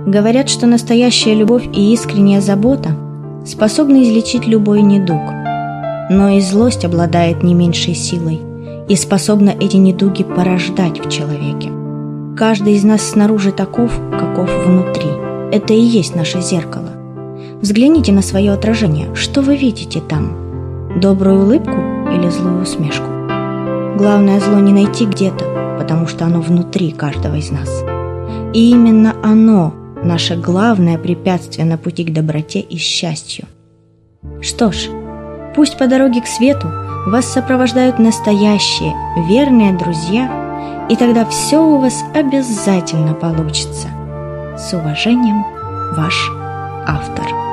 Говорят, что настоящая любовь и искренняя забота способны излечить любой недуг. Но и злость обладает не меньшей силой и способна эти недуги порождать в человеке. Каждый из нас снаружи таков, каков внутри. Это и есть наше зеркало. Взгляните на свое отражение. Что вы видите там? Добрую улыбку или злую усмешку? Главное зло не найти где-то, потому что оно внутри каждого из нас. И именно оно – наше главное препятствие на пути к доброте и счастью. Что ж, пусть по дороге к свету вас сопровождают настоящие, верные друзья, и тогда все у вас обязательно получится. С уважением, ваш автор.